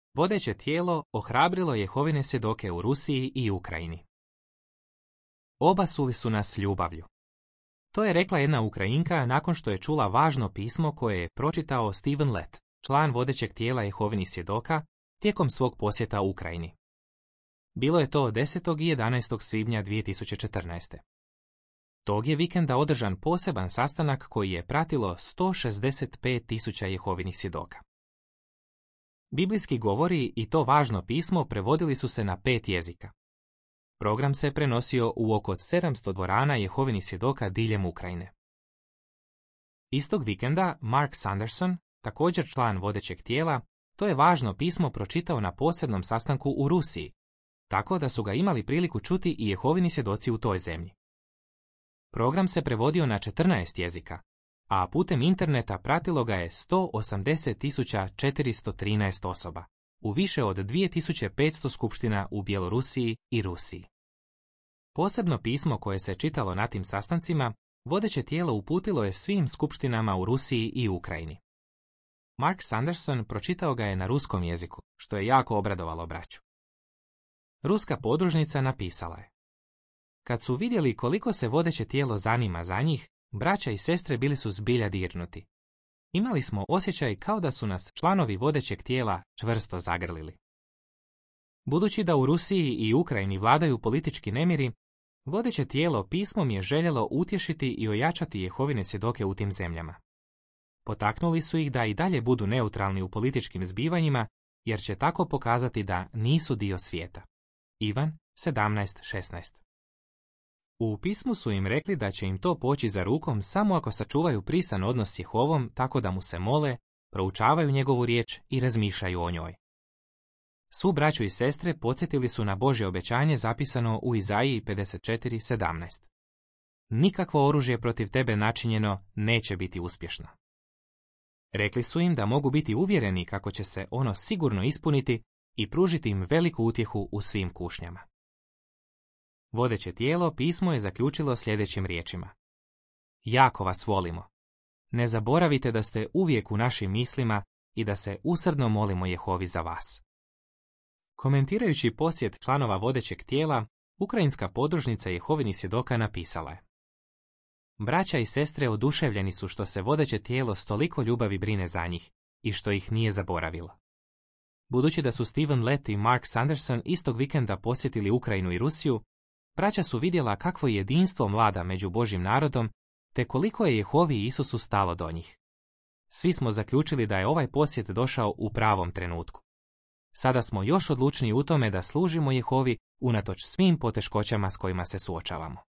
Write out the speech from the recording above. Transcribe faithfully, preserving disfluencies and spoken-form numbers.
vodeće tijelo ohrabrilo Jehovine svjedoke u Rusiji i Ukrajini. Obasuli su nas ljubavlju. To je rekla jedna Ukrajinka nakon što je čula važno pismo koje je pročitao Steven Lett, član vodećeg tijela Jehovinih svjedoka, tijekom svog posjeta Ukrajini. Bilo je to desetog i jedanaestog svibnja dvije tisuće četrnaeste. Tog je vikenda održan poseban sastanak koji je pratilo sto šezdeset pet tisuća Jehovinih svjedoka. Biblijski govori i to važno pismo prevodili su se na pet jezika. Program se prenosio u oko sedamsto dvorana Jehovinih svjedoka diljem Ukrajine. Istog vikenda Mark Sanderson, također član vodećeg tijela, to je važno pismo pročitao na posebnom sastanku u Rusiji, tako da su ga imali priliku čuti i Jehovini svjedoci u toj zemlji. Program se prevodio na četrnaest jezika, a putem interneta pratilo ga je sto osamdeset tisuća četiristo trinaest osoba, u više od dvije tisuće petsto skupština u Bjelorusiji i Rusiji. Posebno pismo koje se čitalo na tim sastancima, vodeće tijelo uputilo je svim skupštinama u Rusiji i Ukrajini. Mark Sanderson pročitao ga je na ruskom jeziku, što je jako obradovalo braću. Ruska podružnica napisala je: Kad su vidjeli koliko se vodeće tijelo zanima za njih, braća i sestre bili su zbilja dirnuti. Imali smo osjećaj kao da su nas članovi vodećeg tijela čvrsto zagrlili. Budući da u Rusiji i Ukrajini vladaju politički nemiri, vodeće tijelo pismom je željelo utješiti i ojačati Jehovine svjedoke u tim zemljama. Potaknuli su ih da i dalje budu neutralni u političkim zbivanjima, jer će tako pokazati da nisu dio svijeta. Ivan sedamnaest šesnaest. U pismu su im rekli da će im to poći za rukom samo ako sačuvaju prisan odnos s Jehovom tako da mu se mole, proučavaju njegovu riječ i razmišljaju o njoj. Svu braću i sestre podsjetili su na Božje obećanje zapisano u Izaiji pedeset četiri sedamnaest. Nikakvo oružje protiv tebe načinjeno neće biti uspješno. Rekli su im da mogu biti uvjereni kako će se ono sigurno ispuniti i pružiti im veliku utjehu u svim kušnjama. Vodeće tijelo pismo je zaključilo sljedećim riječima: Jako vas volimo. Ne zaboravite da ste uvijek u našim mislima i da se usrdno molimo Jehovi za vas. Komentirajući posjet članova vodećeg tijela, ukrajinska podružnica Jehovinih svjedoka napisala je: Braća i sestre oduševljeni su što se vodeće tijelo s toliko ljubavi brine za njih i što ih nije zaboravilo. Budući da su Steven Lett i Mark Sanderson istog vikenda posjetili Ukrajinu i Rusiju, braća su vidjela kakvo jedinstvo vlada među Božjim narodom, te koliko je Jehovi i Isusu stalo do njih. Svi smo zaključili da je ovaj posjet došao u pravom trenutku. Sada smo još odlučniji u tome da služimo Jehovi unatoč svim poteškoćama s kojima se suočavamo.